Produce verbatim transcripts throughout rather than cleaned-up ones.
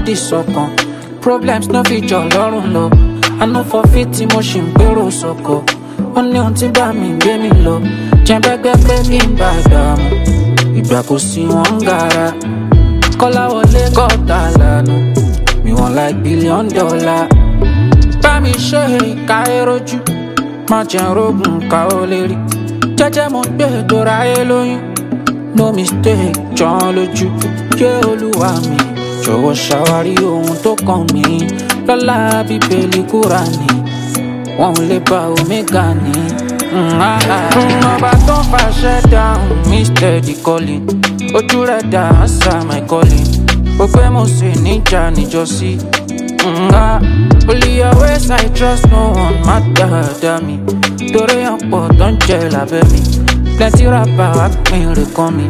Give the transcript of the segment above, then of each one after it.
body sọ̀kan. Problems no fit jọ lọ́rùn lọ. I no forfeit tí mo ṣì ń gbèrò sọ̀kọ̀. Ó ní ohun tí bá mi gbé mi lọ. Jẹ́nbẹ́gbẹ́ pé kí n bá dààmú. Ìgbà kò sí wọn ń gara. Kọ́láwọlé gọ́ta lànà. Mi wọ́n like billion dollar. Bá mi ṣe ìka erojú. Má jẹ́ rógùn ká ó lè rí. Jẹ́jẹ́ mo gbé dora ayé lóyún. No mistake jọ́n lójú. Yé olúwa mi. Jọ̀wọ́ ṣàwárí ohun tó kàn mí. Lọ́lá bíbélì Kúránì. Wọ́n ò lè bá omega ní. Ọba tó ń fàṣẹ dáhùn mi steady calling. Ojú rẹ̀ dá answer my calling. Ó pé mo sì níjà níjọ́sí. Only your ways I trust, no one má dáadáa mi. Torí ọ̀pọ̀ tó ń jẹ lábẹ́ mi. Plenty rapper wá pín rè kàn mí.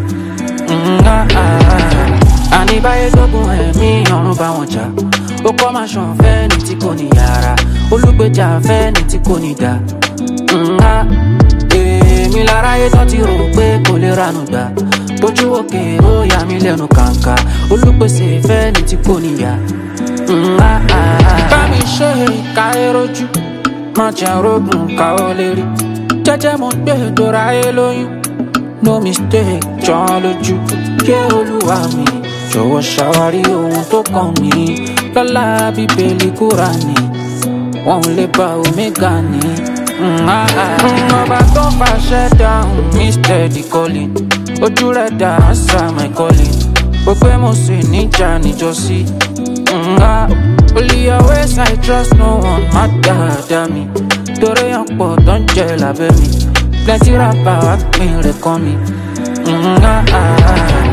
Àní báyé tógun ẹ̀mí ọ̀run bá wọn jà. Ó kọ́ máa ṣàn fẹ́ ní tí kò ní yàrá. Olùgbèjà fẹ́ ní tí kò ní dá. Èmi láráyé tó ti rò pé kò lè ranú gbà. Bójú òkè ó yà mí lẹ́nu kàǹkà. Olùpèsè fẹ́ ní tí kò ní yà. Bá mi ṣe ìka erojú. Má jẹ́ rógùn ká ó lè rí. Jẹ́jẹ́ mo gbé dora ayé lóyún. No mistake jọ́n lójú. Yé olúwa mi. Jọ̀wọ́ ṣàwárí ohun tó kàn mí. Lọ́lá bíbélì Kúránì. Wọ́n ò lè bá omega ní. Ọba tó ń fàṣẹ dáhùn mi steady calling. Ojú rẹ̀ dá answer my calling. Ó pé mo sì níjà níjọ́sí. Only your ways I trust, no one má dáadáa mi. Torí ọ̀pọ̀ tó ń jẹ lábẹ́ mi. Plenty rapper wá pín rè kàn mí.